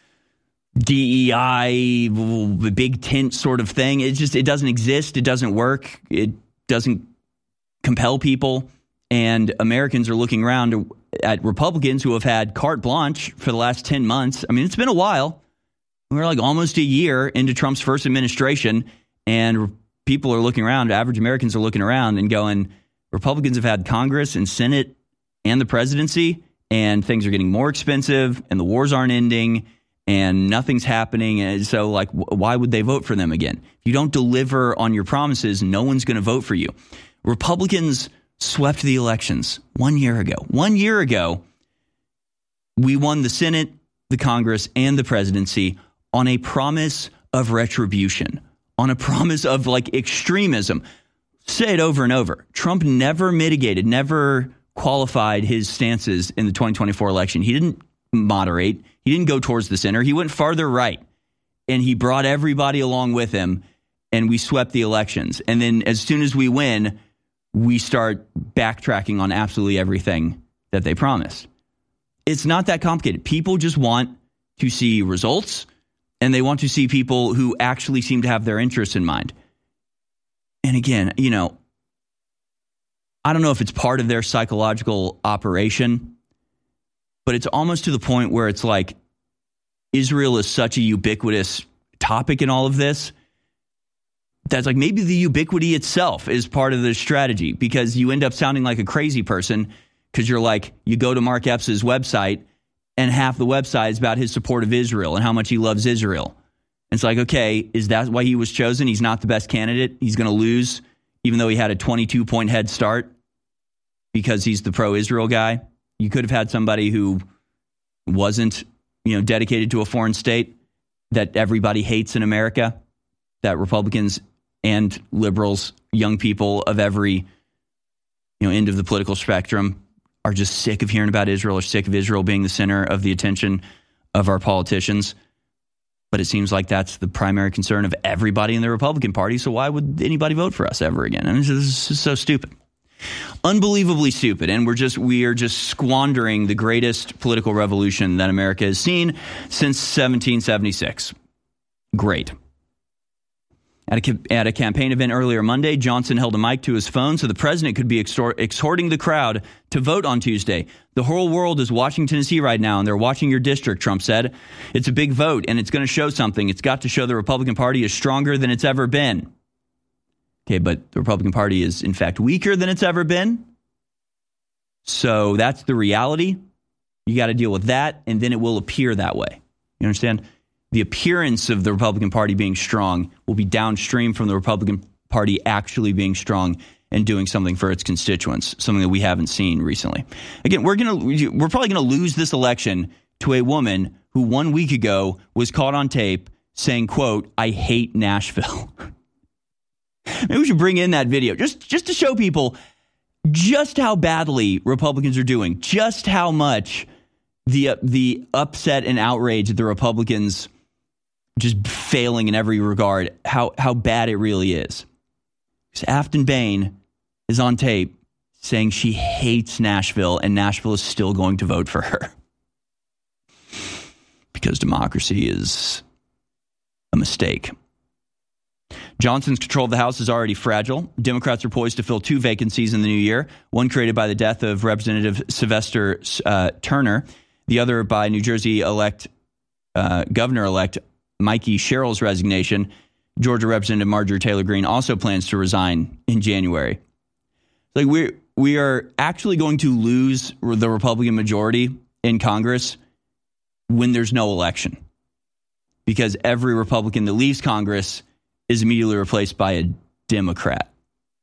DEI big tent sort of thing. It doesn't exist. It doesn't work. It doesn't compel people. And Americans are looking around at Republicans who have had carte blanche for the last 10 months. I mean, it's been a while. We're almost a year into Trump's first administration, and people are looking around. Average Americans are looking around and going, Republicans have had Congress and Senate and the presidency, and things are getting more expensive, and the wars aren't ending, and nothing's happening. And so, why would they vote for them again? If you don't deliver on your promises, no one's going to vote for you. Republicans swept the elections 1 year ago. 1 year ago, we won the Senate, the Congress, and the presidency on a promise of retribution, on a promise of extremism. Say it over and over. Trump never mitigated, never qualified his stances in the 2024 election. He didn't moderate. He didn't go towards the center. He went farther right, and he brought everybody along with him, and we swept the elections. And then as soon as we win, we start backtracking on absolutely everything that they promised. It's not that complicated. People just want to see results, and they want to see people who actually seem to have their interests in mind. And again, I don't know if it's part of their psychological operation, but it's almost to the point where it's Israel is such a ubiquitous topic in all of this. that's like maybe the ubiquity itself is part of the strategy, because you end up sounding like a crazy person because you're like, you go to Mark Epps' website and half the website is about his support of Israel and how much he loves Israel. And it's like, okay, is that why he was chosen? He's not the best candidate. He's going to lose, even though he had a 22-point head start because he's the pro-Israel guy. You could have had somebody who wasn't, dedicated to a foreign state that everybody hates in America, that Republicans and liberals, young people of every end of the political spectrum are just sick of hearing about Israel, or sick of Israel being the center of the attention of our politicians. But it seems like that's the primary concern of everybody in the Republican Party. So why would anybody vote for us ever again? I mean, this is so stupid. Unbelievably stupid. And we are just squandering the greatest political revolution that America has seen since 1776. Great. At a campaign event earlier Monday, Johnson held a mic to his phone so the president could be exhorting the crowd to vote on Tuesday. The whole world is watching Tennessee right now, and they're watching your district, Trump said. It's a big vote, and it's going to show something. It's got to show the Republican Party is stronger than it's ever been. Okay, but the Republican Party is, in fact, weaker than it's ever been. So that's the reality. You got to deal with that, and then it will appear that way. You understand? The appearance of the Republican Party being strong will be downstream from the Republican Party actually being strong and doing something for its constituents, something that we haven't seen recently. Again, we're probably going to lose this election to a woman who 1 week ago was caught on tape saying, quote, "I hate Nashville." Maybe we should bring in that video just to show people just how badly Republicans are doing, just how much the upset and outrage at the Republicans just failing in every regard, how bad it really is. Because Afton Bain is on tape saying she hates Nashville, and Nashville is still going to vote for her. Because democracy is a mistake. Johnson's control of the House is already fragile. Democrats are poised to fill 2 vacancies in the new year, one created by the death of Representative Sylvester Turner, the other by New Jersey Governor-elect Mikey Sherrill's resignation. Georgia Representative Marjorie Taylor Greene also plans to resign in January. Like we are actually going to lose the Republican majority in Congress when there's no election, because every Republican that leaves Congress is immediately replaced by a Democrat.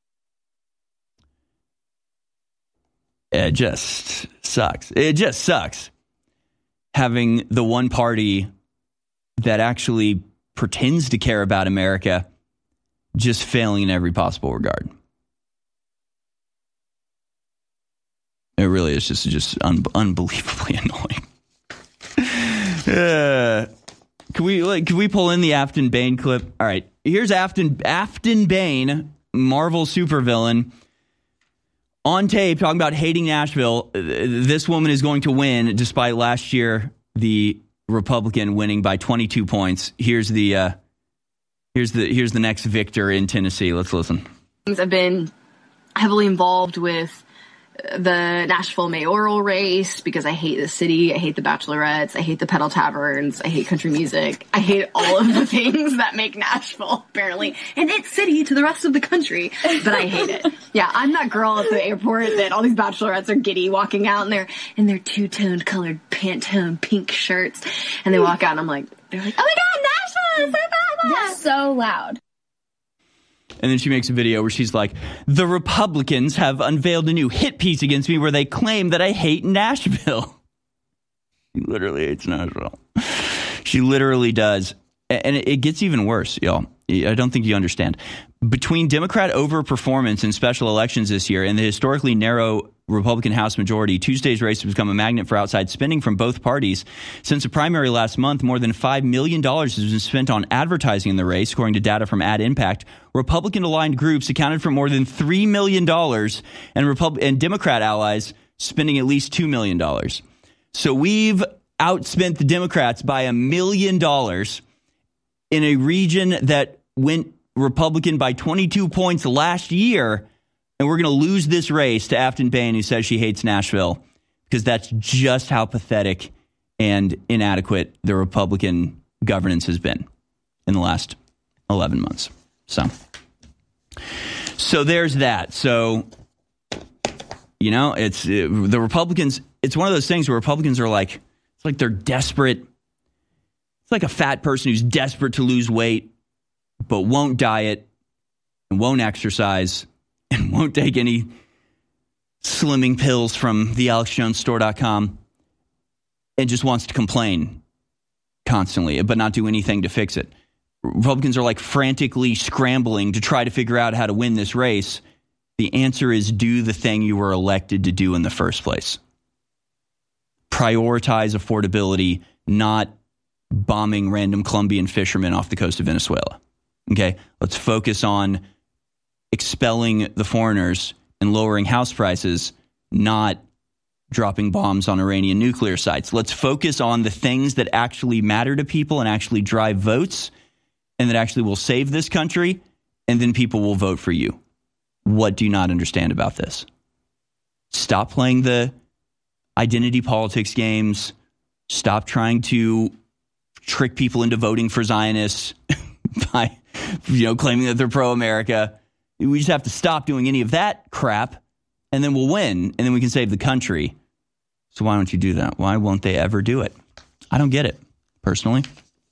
It just sucks. It just sucks having the one party that actually pretends to care about America just failing in every possible regard. It really is just unbelievably annoying. Can we pull in the Afton Bain clip? All right, here's Afton Bain, Marvel supervillain, on tape talking about hating Nashville. This woman is going to win, despite last year the Republican winning by 22 points. Here's the next victor in Tennessee. Let's listen. I've been heavily involved with the Nashville mayoral race because I hate the city, I hate the Bachelorettes, I hate the pedal taverns, I hate country music, I hate all of the things that make Nashville apparently an it city to the rest of the country, but I hate it. Yeah, I'm that girl at the airport that all these Bachelorettes are giddy walking out in their two-toned colored Pantone pink shirts, and they walk out and they're like, oh my God, Nashville is so bad. They're so loud. And then she makes a video where she's like, the Republicans have unveiled a new hit piece against me where they claim that I hate Nashville. She literally hates Nashville. She literally does. And it gets even worse, y'all. I don't think you understand. Between Democrat overperformance in special elections this year and the historically narrow Republican House majority, Tuesday's race has become a magnet for outside spending from both parties. Since the primary last month, more than $5 million has been spent on advertising in the race, according to data from Ad Impact. Republican-aligned groups accounted for more than $3 million, and Democrat allies spending at least $2 million. So we've outspent the Democrats by $1 million in a region that went Republican by 22 points last year, and we're going to lose this race to Afton Bain, who says she hates Nashville, because that's just how pathetic and inadequate the Republican governance has been in the last 11 months. So there's that. So, it's the Republicans. It's one of those things where Republicans are like, it's like they're desperate. It's like a fat person who's desperate to lose weight, but won't diet and won't exercise and won't take any slimming pills from the AlexJonesStore.com and just wants to complain constantly, but not do anything to fix it. Republicans are like frantically scrambling to try to figure out how to win this race. The answer is do the thing you were elected to do in the first place. Prioritize affordability, not bombing random Colombian fishermen off the coast of Venezuela. Okay, let's focus on expelling the foreigners and lowering house prices, not dropping bombs on Iranian nuclear sites. Let's focus on the things that actually matter to people and actually drive votes and that actually will save this country, and then people will vote for you. What do you not understand about this? Stop playing the identity politics games. Stop trying to trick people into voting for Zionists by, claiming that they're pro-America. We just have to stop doing any of that crap, and then we'll win, and then we can save the country. So why don't you do that? Why won't they ever do it? I don't get it, personally.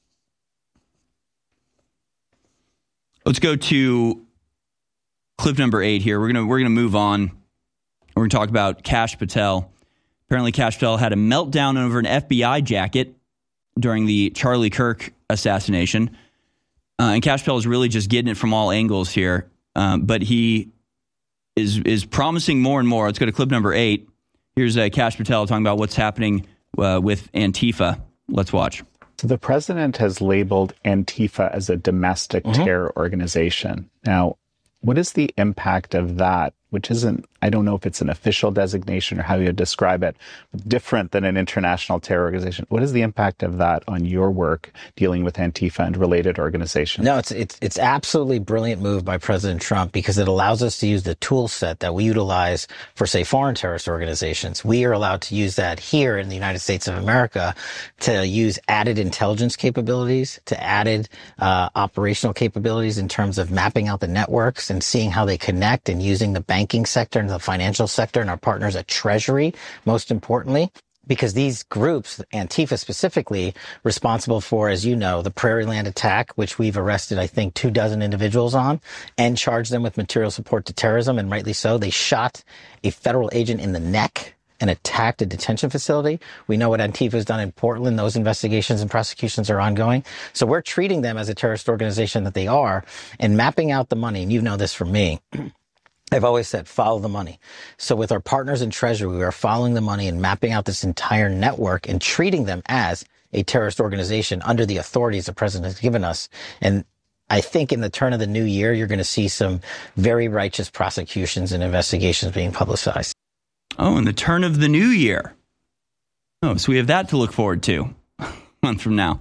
Let's go to clip number 8 here. We're gonna move on. We're gonna talk about Kash Patel. Apparently, Kash Patel had a meltdown over an FBI jacket during the Charlie Kirk assassination, and Kash Patel is really just getting it from all angles here. But he is promising more and more. Let's go to clip number 8. Here's Kash Patel talking about what's happening with Antifa. Let's watch. So the president has labeled Antifa as a domestic terror organization. Now, what is the impact of that, which isn't, I don't know if it's an official designation or how you describe it, different than an international terror organization. What is the impact of that on your work dealing with Antifa and related organizations? No, it's absolutely brilliant move by President Trump because it allows us to use the tool set that we utilize for, say, foreign terrorist organizations. We are allowed to use that here in the United States of America to use added intelligence capabilities, to added operational capabilities in terms of mapping out the networks and seeing how they connect and using the banking sector and the financial sector and our partners at Treasury, most importantly, because these groups, Antifa specifically, responsible for, as you know, the Prairie Land attack, which we've arrested, I think, 24 individuals on and charged them with material support to terrorism, and rightly so. They shot a federal agent in the neck and attacked a detention facility. We know what Antifa has done in Portland. Those investigations and prosecutions are ongoing. So we're treating them as a terrorist organization that they are and mapping out the money. And you know this from me. I've always said, follow the money. So with our partners in Treasury, we are following the money and mapping out this entire network and treating them as a terrorist organization under the authorities the president has given us. And I think in the turn of the new year, you're going to see some very righteous prosecutions and investigations being publicized. Oh, in the turn of the new year. Oh, so we have that to look forward to a month from now.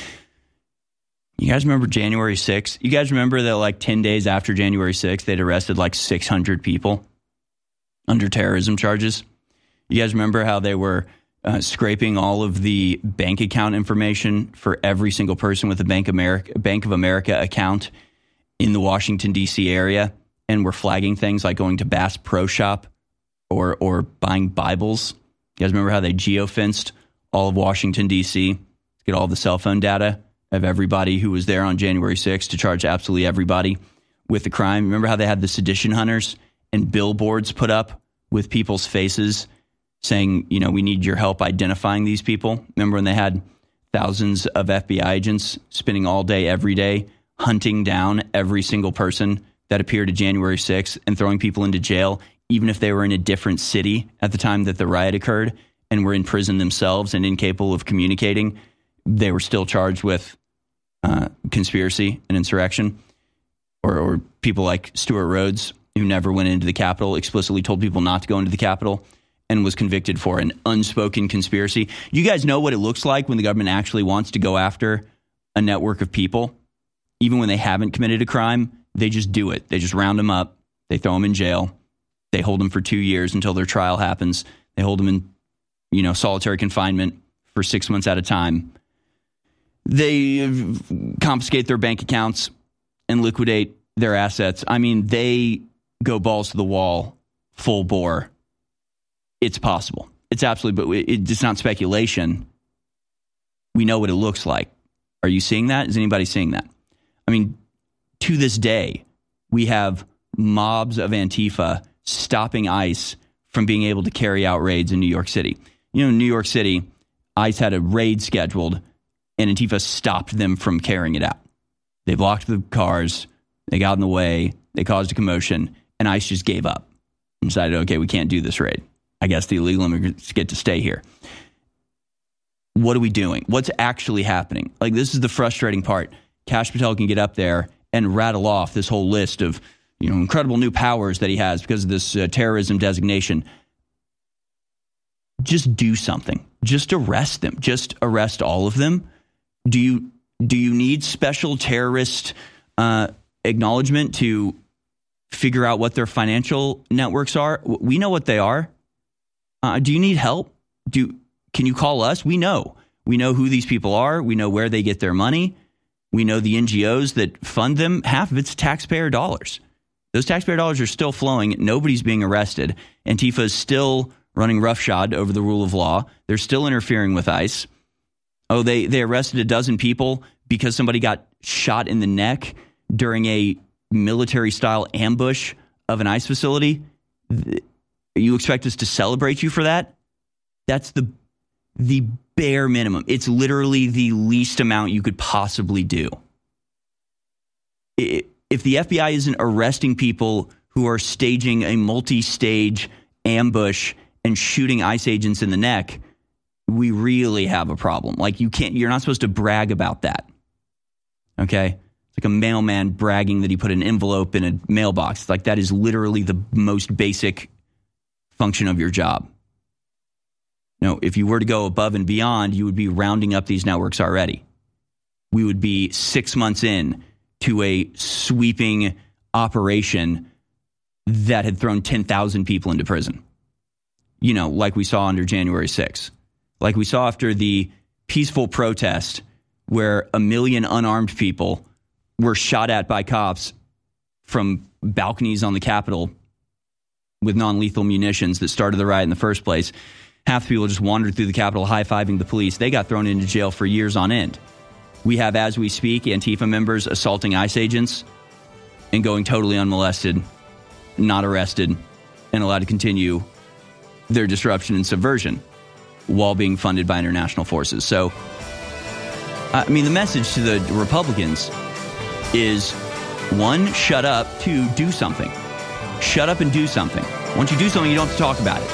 You guys remember January 6th? You guys remember that like 10 days after January 6th, they'd arrested like 600 people under terrorism charges? You guys remember how they were scraping all of the bank account information for every single person with a Bank of America account in the Washington, D.C. area, and were flagging things like going to Bass Pro Shop or buying Bibles? You guys remember how they geofenced all of Washington, D.C. to get all the cell phone data of everybody who was there on January 6th to charge absolutely everybody with the crime? Remember how they had the sedition hunters and billboards put up with people's faces saying, we need your help identifying these people? Remember when they had thousands of FBI agents spending all day, every day, hunting down every single person that appeared at January 6th and throwing people into jail, even if they were in a different city at the time that the riot occurred and were in prison themselves and incapable of communicating? They were still charged with conspiracy and insurrection. Or people like Stuart Rhodes, who never went into the Capitol, explicitly told people not to go into the Capitol and was convicted for an unspoken conspiracy. You guys know what it looks like when the government actually wants to go after a network of people. Even when they haven't committed a crime, they just do it. They just round them up. They throw them in jail. They hold them for 2 years until their trial happens. They hold them in, solitary confinement for 6 months at a time. They confiscate their bank accounts and liquidate their assets. I mean, they go balls to the wall, full bore. It's possible. It's absolutely, but it's not speculation. We know what it looks like. Are you seeing that? Is anybody seeing that? I mean, to this day, we have mobs of Antifa stopping ICE from being able to carry out raids in New York City. You know, in New York City, ICE had a raid scheduled, and Antifa stopped them from carrying it out. They blocked the cars. They got in the way. They caused a commotion, and ICE just gave up and decided, okay, we can't do this raid. I guess the illegal immigrants get to stay here. What are we doing? What's actually happening? Like, this is the frustrating part. Kash Patel can get up there and rattle off this whole list of, you know, incredible new powers that he has because of this terrorism designation. Just do something. Just arrest them. Just arrest all of them. Do you need special terrorist acknowledgement to figure out what their financial networks are? We know what they are. Do you need help? Can you call us? We know who these people are. We know where they get their money. We know the NGOs that fund them. Half of it's taxpayer dollars. Those taxpayer dollars are still flowing. Nobody's being arrested. Antifa is still running roughshod over the rule of law. They're still interfering with ICE. Oh, they arrested a dozen people because somebody got shot in the neck during a military-style ambush of an ICE facility. You expect us to celebrate you for that? That's the bare minimum. It's literally the least amount you could possibly do. If the FBI isn't arresting people who are staging a multi-stage ambush and shooting ICE agents in the neck, we really have a problem. Like, you're not supposed to brag about that. Okay? It's like a mailman bragging that he put an envelope in a mailbox. It's like, that is literally the most basic function of your job. No, if you were to go above and beyond, you would be rounding up these networks already. We would be 6 months in to a sweeping operation that had thrown 10,000 people into prison. You know, like we saw under January 6th. Like we saw after the peaceful protest where 1 million unarmed people were shot at by cops from balconies on the Capitol with non-lethal munitions that started the riot in the first place. Half the people just wandered through the Capitol high-fiving the police. They got thrown into jail for years on end. We have, as we speak, Antifa members assaulting ICE agents and going totally unmolested, not arrested, and allowed to continue their disruption and subversion while being funded by international forces. So, I mean, the message to the Republicans is, 1, shut up. 2, do something. Shut up and do something. Once you do something, you don't have to talk about it.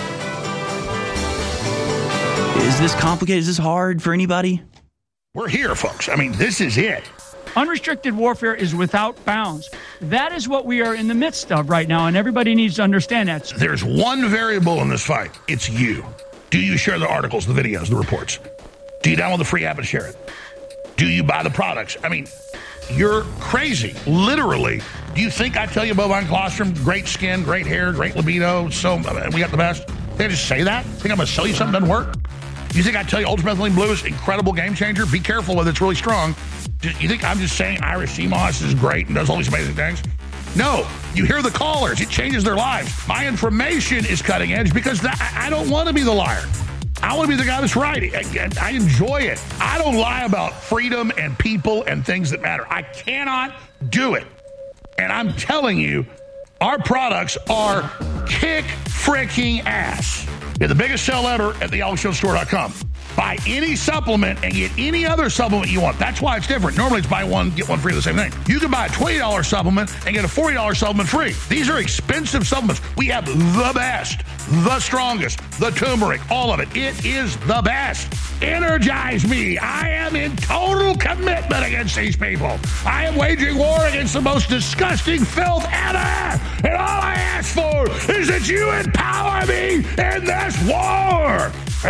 Is this complicated? Is this hard for anybody? We're here, folks. I mean, this is it. Unrestricted warfare is without bounds. That is what we are in the midst of right now, and everybody needs to understand that. There's one variable in this fight. It's you. Do you share the articles, the videos, the reports? Do you download the free app and share it? Do you buy the products? I mean, you're crazy. Literally. Do you think I tell you bovine colostrum, great skin, great hair, great libido, so we got the best? Think I just say that? Think I'm going to sell you something that doesn't work? You think I tell you ultramethylene blue is incredible game changer? Be careful with it. It's really strong. You think I'm just saying Irish sea moss is great and does all these amazing things? No. You hear the callers. It changes their lives. My information is cutting edge because I don't want to be the liar. I want to be the guy that's right. I enjoy it. I don't lie about freedom and people and things that matter. I cannot do it. And I'm telling you, our products are kick freaking ass. They're the biggest sell ever at thealexjonesstore.com. Buy any supplement and get any other supplement you want. That's why it's different. Normally it's buy one, get one free of the same thing. You can buy a $20 supplement and get a $40 supplement free. These are expensive supplements. We have the best, the strongest, the turmeric, all of it. It is the best. Energize me. I am in total commitment against these people. I am waging war against the most disgusting filth ever. And all I ask for is that you empower me in this war.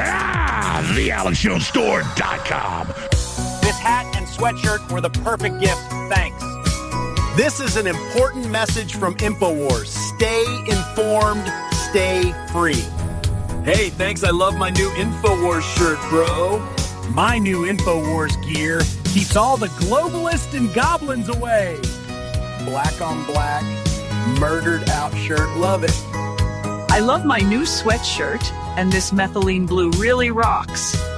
TheAlexJonesStore.com. This hat and sweatshirt were the perfect gift. Thanks. This is an important message from InfoWars. Stay informed, stay free. Hey, thanks. I love my new InfoWars shirt, bro. My new InfoWars gear keeps all the globalists and goblins away. black on black, murdered out shirt. Love it. I love my new sweatshirt, and this methylene blue really rocks.